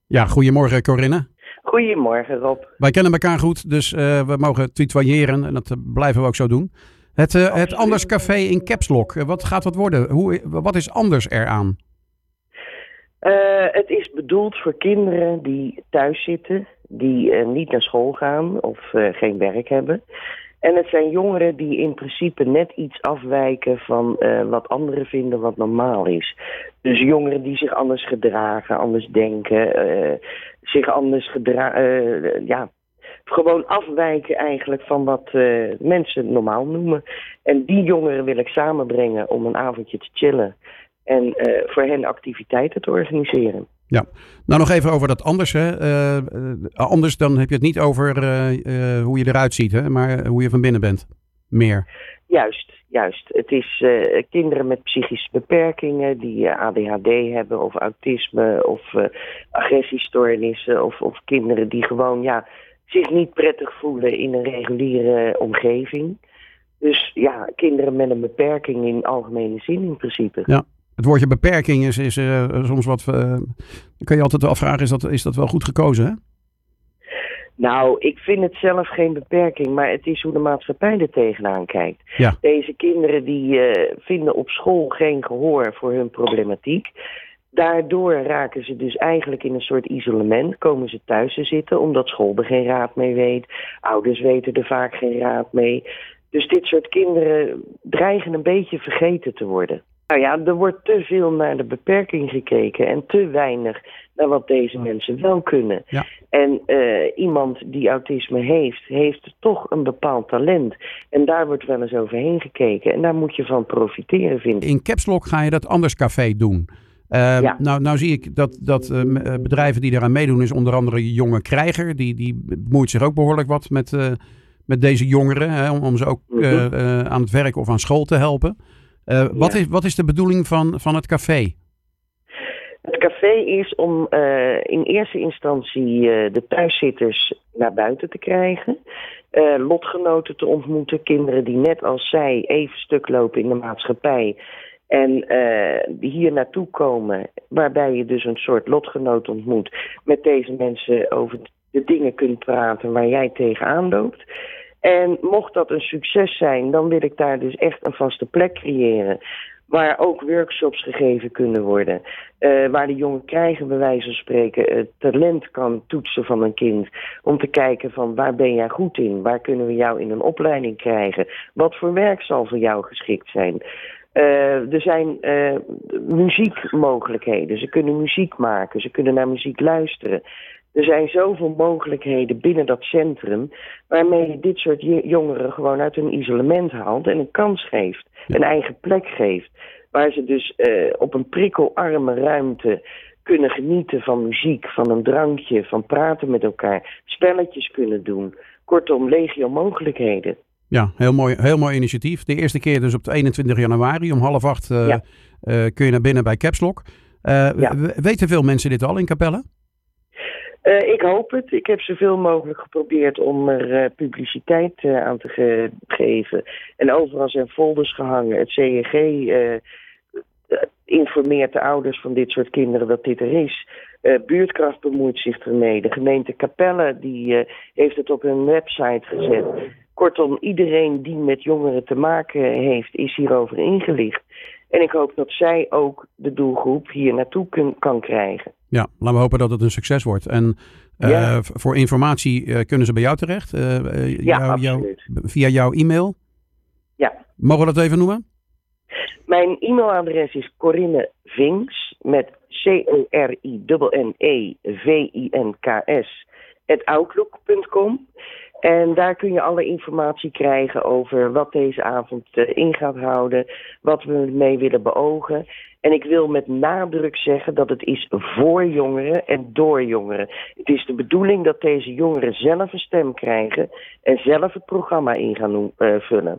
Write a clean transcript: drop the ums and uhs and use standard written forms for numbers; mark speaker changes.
Speaker 1: Ja, goedemorgen Corinne.
Speaker 2: Goedemorgen Rob.
Speaker 1: Wij kennen elkaar goed, dus we mogen tutoyeren en dat blijven we ook zo doen. Het Anders Café in Caps Lock, wat gaat dat worden? Wat is anders eraan?
Speaker 2: Het is bedoeld voor kinderen die thuis zitten, die niet naar school gaan of geen werk hebben. En het zijn jongeren die in principe net iets afwijken van wat anderen vinden wat normaal is. Dus jongeren die zich anders gedragen, anders denken, zich anders gedragen, gewoon afwijken eigenlijk van wat mensen normaal noemen. En die jongeren wil ik samenbrengen om een avondje te chillen en voor hen activiteiten te organiseren.
Speaker 1: Ja, nou nog even over dat anders. Hè. Anders dan heb je het niet over hoe je eruit ziet, hè, maar hoe je van binnen bent. Meer.
Speaker 2: Juist. Het is kinderen met psychische beperkingen die ADHD hebben of autisme of agressiestoornissen of kinderen die gewoon zich niet prettig voelen in een reguliere omgeving. Dus ja, kinderen met een beperking in algemene zin in principe.
Speaker 1: Ja. Het woordje beperking is soms wat. Dan kun je altijd wel afvragen, is dat wel goed gekozen, hè?
Speaker 2: Nou, ik vind het zelf geen beperking, maar het is hoe de maatschappij er tegenaan kijkt.
Speaker 1: Ja.
Speaker 2: Deze kinderen die vinden op school geen gehoor voor hun problematiek. Daardoor raken ze dus eigenlijk in een soort isolement, komen ze thuis te zitten omdat school er geen raad mee weet. Ouders weten er vaak geen raad mee. Dus dit soort kinderen dreigen een beetje vergeten te worden. Nou ja, er wordt te veel naar de beperking gekeken en te weinig naar wat deze mensen wel kunnen.
Speaker 1: Ja.
Speaker 2: En iemand die autisme heeft toch een bepaald talent. En daar wordt wel eens overheen gekeken. En daar moet je van profiteren, vind ik.
Speaker 1: In Caps Lock ga je dat Anders Café doen. Nou zie ik dat bedrijven die eraan meedoen is onder andere Jonge Krijger. Die bemoeit zich ook behoorlijk wat met deze jongeren. Hè, om ze ook aan het werk of aan school te helpen. Wat is de bedoeling van het café?
Speaker 2: Het café is om in eerste instantie de thuiszitters naar buiten te krijgen. Lotgenoten te ontmoeten. Kinderen die net als zij even stuk lopen in de maatschappij. En die hier naartoe komen. Waarbij je dus een soort lotgenoot ontmoet. Met deze mensen over de dingen kunt praten waar jij tegenaan loopt. En mocht dat een succes zijn, dan wil ik daar dus echt een vaste plek creëren. Waar ook workshops gegeven kunnen worden. Waar de jongen krijgen, bij wijze van spreken, het talent kan toetsen van een kind. Om te kijken van waar ben jij goed in? Waar kunnen we jou in een opleiding krijgen? Wat voor werk zal voor jou geschikt zijn? Er zijn muziekmogelijkheden. Ze kunnen muziek maken. Ze kunnen naar muziek luisteren. Er zijn zoveel mogelijkheden binnen dat centrum waarmee je dit soort jongeren gewoon uit hun isolement haalt en een kans geeft, een eigen plek geeft. Waar ze dus op een prikkelarme ruimte kunnen genieten van muziek, van een drankje, van praten met elkaar, spelletjes kunnen doen. Kortom, legio mogelijkheden.
Speaker 1: Ja, heel mooi initiatief. De eerste keer dus op de 21 januari om 7:30 kun je naar binnen bij Caps Lock. Weten veel mensen dit al in Capelle?
Speaker 2: Ik hoop het. Ik heb zoveel mogelijk geprobeerd om er publiciteit aan te geven. En overal zijn folders gehangen. Het CEG informeert de ouders van dit soort kinderen dat dit er is. Buurtkracht bemoeit zich ermee. De gemeente Capelle die heeft het op hun website gezet. Kortom, iedereen die met jongeren te maken heeft, is hierover ingelicht. En ik hoop dat zij ook de doelgroep hier naartoe kan krijgen.
Speaker 1: Ja, laten we hopen dat het een succes wordt. En voor informatie kunnen ze bij jou terecht?
Speaker 2: Absoluut.
Speaker 1: Via jouw e-mail?
Speaker 2: Ja.
Speaker 1: Mogen we dat even noemen?
Speaker 2: Mijn e-mailadres is Corinne Vinks met CORINNEVINKS@outlook.com. En daar kun je alle informatie krijgen over wat deze avond in gaat houden, wat we mee willen beogen. En ik wil met nadruk zeggen dat het is voor jongeren en door jongeren. Het is de bedoeling dat deze jongeren zelf een stem krijgen en zelf het programma in gaan vullen.